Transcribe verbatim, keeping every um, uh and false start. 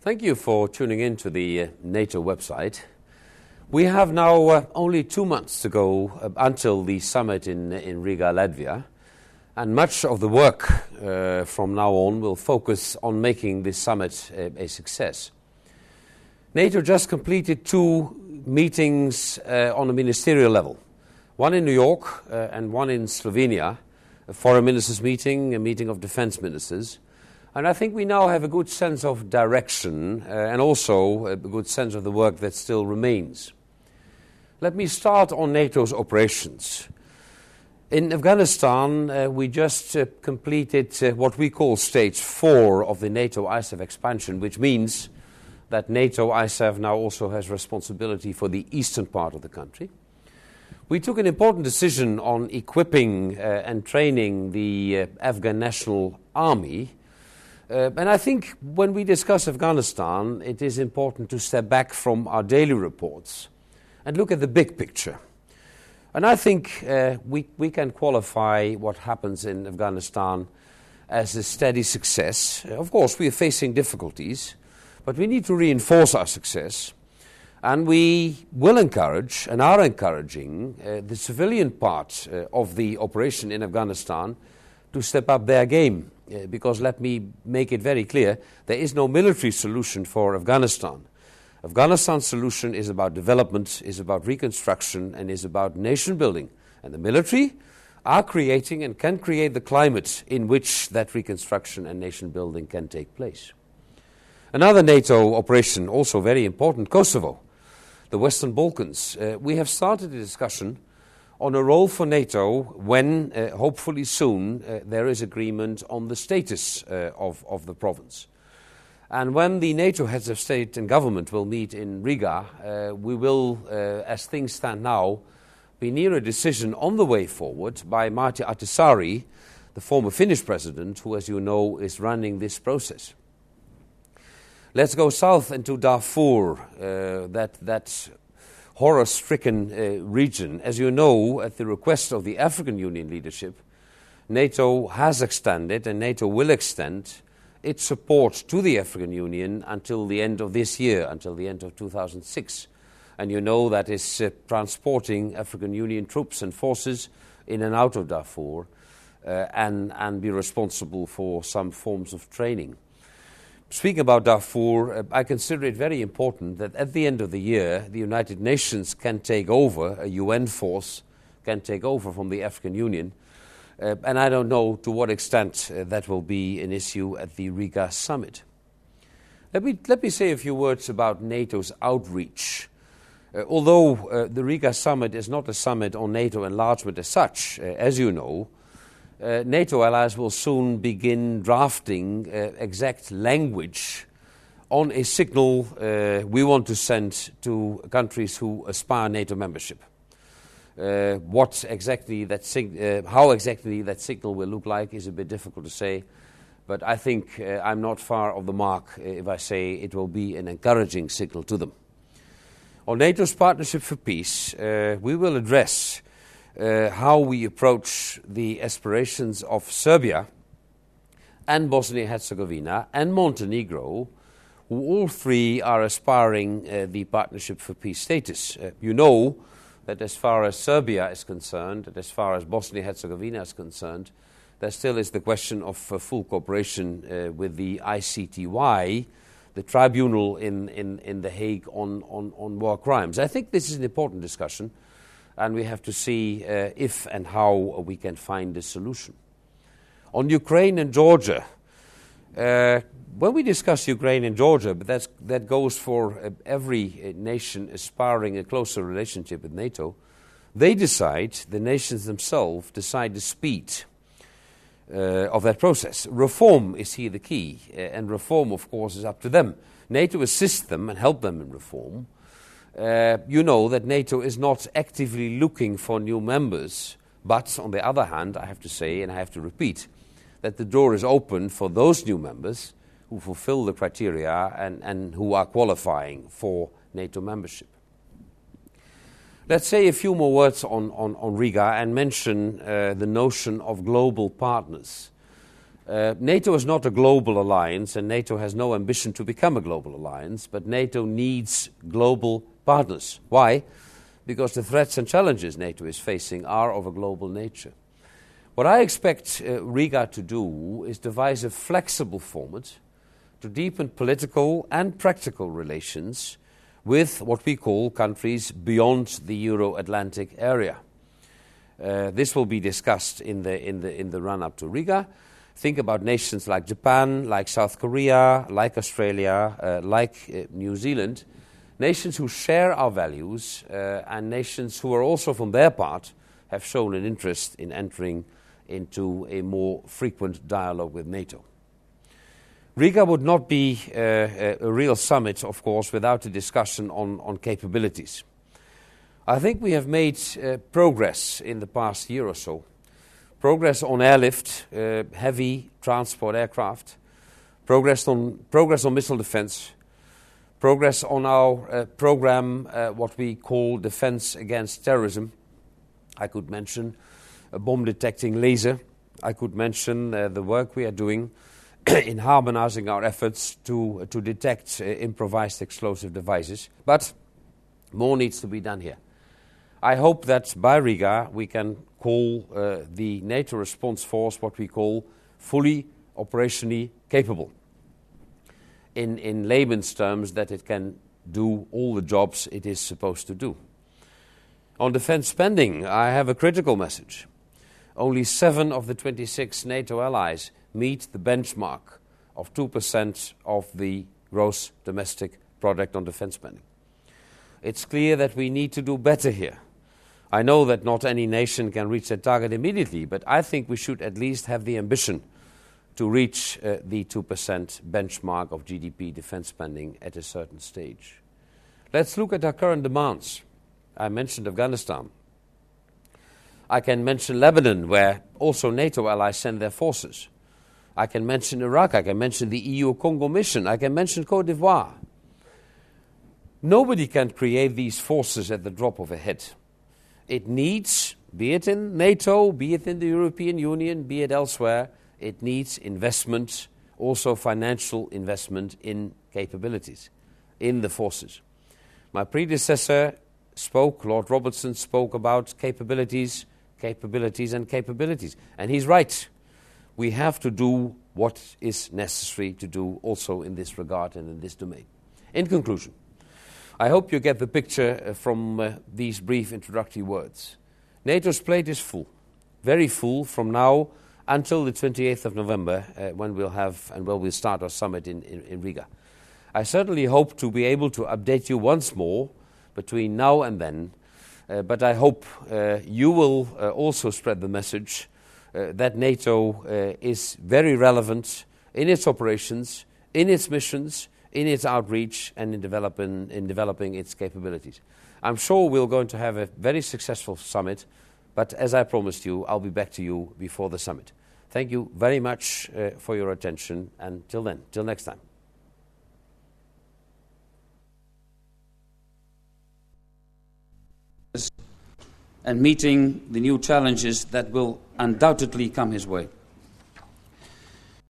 Thank you for tuning in to the uh, NATO website. We have now uh, only two months to go uh, until the summit in, in Riga, Latvia, and much of the work uh, from now on will focus on making this summit uh, a success. NATO just completed two meetings uh, on a ministerial level, one in New York uh, and one in Slovenia, a foreign ministers meeting, a meeting of defense ministers. And I think we now have a good sense of direction uh, and also a good sense of the work that still remains. Let me start on NATO's operations. In Afghanistan, uh, we just uh, completed uh, what we call stage four of the NATO I S A F expansion, which means that NATO I S A F now also has responsibility for the eastern part of the country. We took an important decision on equipping uh, and training the uh, Afghan National Army. Uh, and I think when we discuss Afghanistan, it is important to step back from our daily reports and look at the big picture. And I think uh, we, we can qualify what happens in Afghanistan as a steady success. Uh, of course, we are facing difficulties, but we need to reinforce our success. And we will encourage and are encouraging uh, the civilian part uh, of the operation in Afghanistan to step up their game. Uh, because let me make it very clear, there is no military solution for Afghanistan. Afghanistan's solution is about development, is about reconstruction, and is about nation building. And the military are creating and can create the climate in which that reconstruction and nation building can take place. Another NATO operation, also very important, Kosovo, the Western Balkans. Uh, we have started a discussion on a role for NATO when, uh, hopefully soon, uh, there is agreement on the status uh, of, of the province. And when the NATO heads of state and government will meet in Riga, uh, we will, uh, as things stand now, be near a decision on the way forward by Martti Ahtisaari, the former Finnish president, who, as you know, is running this process. Let's go south into Darfur, uh, that that horror-stricken uh, region. As you know, at the request of the African Union leadership, NATO has extended and NATO will extend its support to the African Union until the end of this year, until the end of two thousand six. And you know that is uh, transporting African Union troops and forces in and out of Darfur uh, and, and be responsible for some forms of training. Speaking about Darfur, uh, I consider it very important that at the end of the year, the United Nations can take over, a U N force can take over from the African Union. Uh, and I don't know to what extent uh, that will be an issue at the Riga summit. Let me, let me say a few words about NATO's outreach. Uh, although uh, the Riga summit is not a summit on NATO enlargement as such, uh, as you know, Uh, NATO allies will soon begin drafting uh, exact language on a signal uh, we want to send to countries who aspire NATO membership. Uh, what exactly that sig- uh, how exactly that signal will look like is a bit difficult to say, but I think uh, I'm not far off the mark if I say it will be an encouraging signal to them. On NATO's Partnership for Peace, uh, we will address Uh, how we approach the aspirations of Serbia and Bosnia-Herzegovina and Montenegro, who all three are aspiring uh, the Partnership for Peace status. Uh, you know that as far as Serbia is concerned, and as far as Bosnia-Herzegovina is concerned, there still is the question of uh, full cooperation uh, with the I C T Y, the tribunal in, in, in The Hague on, on, on war crimes. I think this is an important discussion, and we have to see uh, if and how we can find a solution. On Ukraine and Georgia, uh, when we discuss Ukraine and Georgia, but that's, that goes for uh, every uh, nation aspiring a closer relationship with NATO, they decide, the nations themselves decide the speed uh, of that process. Reform is here the key, uh, and reform, of course, is up to them. NATO assists them and help them in reform. Uh, you know that NATO is not actively looking for new members, but on the other hand, I have to say, and I have to repeat, that the door is open for those new members who fulfill the criteria and, and who are qualifying for NATO membership. Let's say a few more words on, on, on Riga and mention uh, the notion of global partners. Uh, NATO is not a global alliance, and NATO has no ambition to become a global alliance, but NATO needs global partners. Why? Because the threats and challenges NATO is facing are of a global nature. What I expect uh, Riga to do is devise a flexible format to deepen political and practical relations with what we call countries beyond the Euro-Atlantic area. Uh, this will be discussed in the, in the, in the run-up to Riga. Think about nations like Japan, like South Korea, like Australia, uh, like uh, New Zealand, nations who share our values uh, and nations who are also, from their part, have shown an interest in entering into a more frequent dialogue with NATO. Riga would not be uh, a, a real summit, of course, without a discussion on, on capabilities. I think we have made uh, progress in the past year or so. Progress on airlift, uh, heavy transport aircraft, progress on, progress on missile defense, progress on our uh, program, uh, what we call defense against terrorism. I could mention a bomb-detecting laser. I could mention uh, the work we are doing in harmonizing our efforts to, uh, to detect uh, improvised explosive devices. But more needs to be done here. I hope that by Riga we can call uh, the NATO response force what we call fully operationally capable. In, in layman's terms, that it can do all the jobs it is supposed to do. On defense spending, I have a critical message. Only seven of the twenty-six NATO allies meet the benchmark of two percent of the gross domestic product on defense spending. It's clear that we need to do better here. I know that not any nation can reach that target immediately, but I think we should at least have the ambition to reach uh, the two percent benchmark of G D P defense spending at a certain stage. Let's look at our current demands. I mentioned Afghanistan. I can mention Lebanon, where also NATO allies send their forces. I can mention Iraq. I can mention the E U Congo mission. I can mention Côte d'Ivoire. Nobody can create these forces at the drop of a hat. It needs, be it in NATO, be it in the European Union, be it elsewhere, it needs investment, also financial investment in capabilities, in the forces. My predecessor spoke, Lord Robertson spoke about capabilities, capabilities and capabilities. And he's right. We have to do what is necessary to do also in this regard and in this domain. In conclusion, I hope you get the picture from uh, these brief introductory words. NATO's plate is full, very full from now until the twenty-eighth of November, uh, when we'll have and when we'll start our summit in, in, in Riga. I certainly hope to be able to update you once more between now and then, uh, but I hope uh, you will uh, also spread the message uh, that NATO uh, is very relevant in its operations, in its missions, in its outreach, and in developing, in developing its capabilities. I'm sure we're going to have a very successful summit, but as I promised you, I'll be back to you before the summit. Thank you very much uh, for your attention, and till then, till next time. And meeting the new challenges that will undoubtedly come his way.